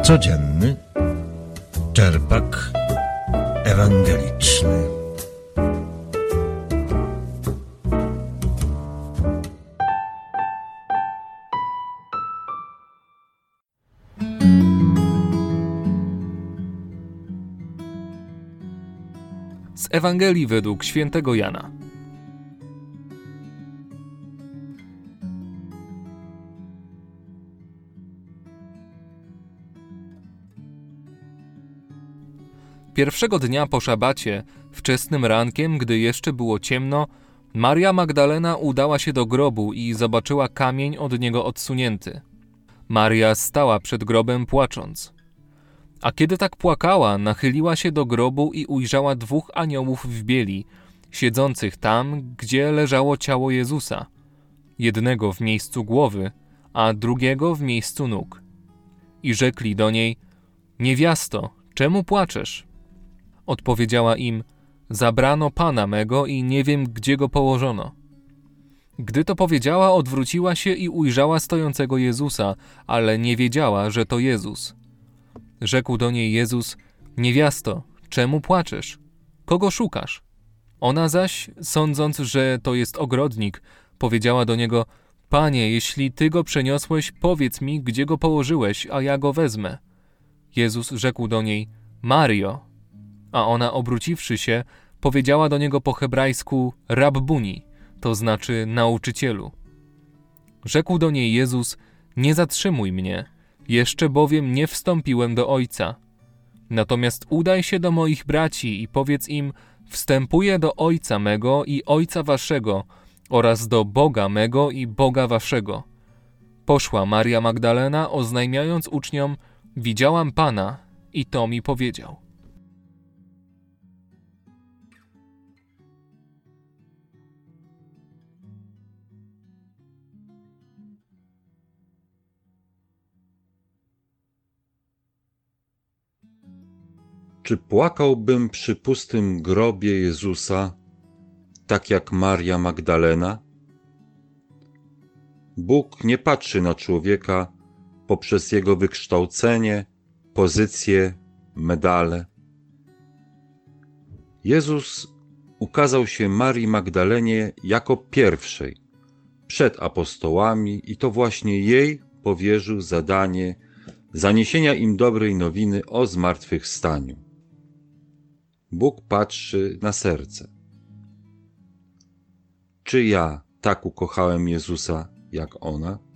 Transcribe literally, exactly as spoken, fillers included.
Codzienny czerpak ewangeliczny. Z Ewangelii według świętego Jana. Pierwszego dnia po szabacie, wczesnym rankiem, gdy jeszcze było ciemno, Maria Magdalena udała się do grobu i zobaczyła kamień od niego odsunięty. Maria stała przed grobem płacząc. A kiedy tak płakała, nachyliła się do grobu i ujrzała dwóch aniołów w bieli, siedzących tam, gdzie leżało ciało Jezusa, jednego w miejscu głowy, a drugiego w miejscu nóg. I rzekli do niej: „Niewiasto, czemu płaczesz?” Odpowiedziała im: „Zabrano Pana mego i nie wiem, gdzie go położono”. Gdy to powiedziała, odwróciła się i ujrzała stojącego Jezusa, ale nie wiedziała, że to Jezus. Rzekł do niej Jezus: „Niewiasto, czemu płaczesz? Kogo szukasz?” Ona zaś, sądząc, że to jest ogrodnik, powiedziała do niego: „Panie, jeśli ty go przeniosłeś, powiedz mi, gdzie go położyłeś, a ja go wezmę”. Jezus rzekł do niej: „Mario”. A ona, obróciwszy się, powiedziała do niego po hebrajsku Rabbuni, to znaczy nauczycielu. Rzekł do niej Jezus: „Nie zatrzymuj mnie, jeszcze bowiem nie wstąpiłem do Ojca. Natomiast udaj się do moich braci i powiedz im: wstępuję do Ojca mego i Ojca waszego oraz do Boga mego i Boga waszego”. Poszła Maria Magdalena, oznajmiając uczniom: „Widziałam Pana i to mi powiedział”. Czy płakałbym przy pustym grobie Jezusa, tak jak Maria Magdalena? Bóg nie patrzy na człowieka poprzez jego wykształcenie, pozycję, medale. Jezus ukazał się Marii Magdalenie jako pierwszej, przed apostołami, i to właśnie jej powierzył zadanie zaniesienia im dobrej nowiny o zmartwychwstaniu. Bóg patrzy na serce. Czy ja tak ukochałem Jezusa jak ona?